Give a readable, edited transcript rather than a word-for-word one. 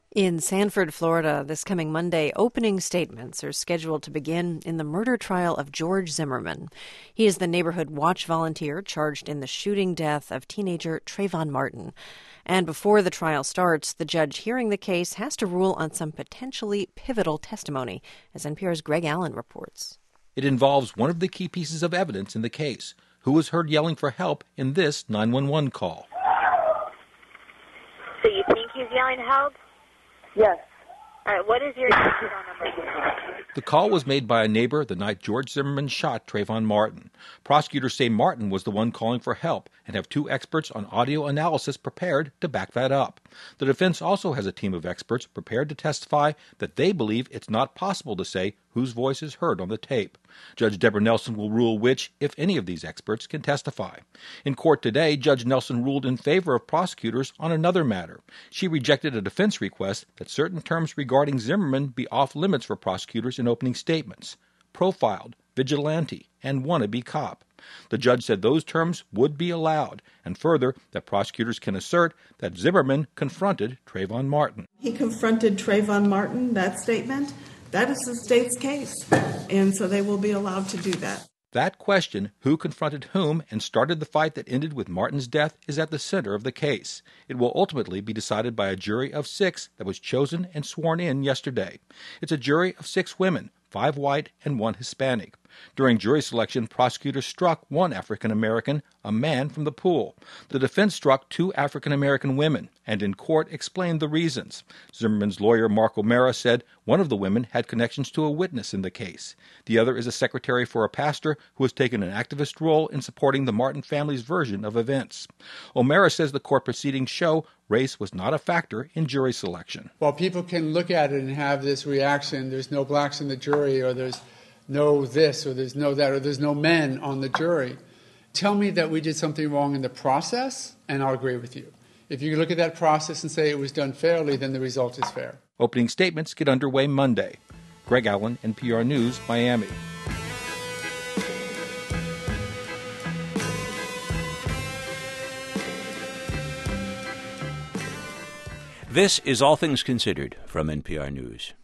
In Sanford, Florida, this coming Monday, opening statements are scheduled to begin in the murder trial of George Zimmerman. He is the neighborhood watch volunteer charged in the shooting death of teenager Trayvon Martin. And before the trial starts, the judge hearing the case has to rule on some potentially pivotal testimony, as NPR's Greg Allen reports. It involves one of the key pieces of evidence in the case, who was heard yelling for help in this 911 call. So you think he's yelling help? Yes. All right, what is your phone number? The call was made by a neighbor the night George Zimmerman shot Trayvon Martin. Prosecutors say Martin was the one calling for help and have two experts on audio analysis prepared to back that up. The defense also has a team of experts prepared to testify that they believe it's not possible to say whose voice is heard on the tape. Judge Deborah Nelson will rule which, if any of these experts, can testify. In court today, Judge Nelson ruled in favor of prosecutors on another matter. She rejected a defense request that certain terms regarding Zimmerman be off limits for prosecutors in opening statements: profiled, vigilante, and wannabe cop. The judge said those terms would be allowed, and further, that prosecutors can assert that Zimmerman confronted Trayvon Martin. He confronted Trayvon Martin, that statement. That is the state's case, and so they will be allowed to do that. That question, who confronted whom and started the fight that ended with Martin's death, is at the center of the case. It will ultimately be decided by a jury of 6 that was chosen and sworn in yesterday. It's a jury of 6 women, 5 white and 1 Hispanic. During jury selection, prosecutors struck 1 African-American, a man from the pool. The defense struck 2 African-American women, and in court explained the reasons. Zimmerman's lawyer, Mark O'Mara, said one of the women had connections to a witness in the case. The other is a secretary for a pastor who has taken an activist role in supporting the Martin family's version of events. O'Mara says the court proceedings show race was not a factor in jury selection. While people can look at it and have this reaction, there's no blacks in the jury, or there's no this, or there's no that, or there's no men on the jury. Tell me that we did something wrong in the process, and I'll agree with you. If you look at that process and say it was done fairly, then the result is fair. Opening statements get underway Monday. Greg Allen, NPR News, Miami. This is All Things Considered from NPR News.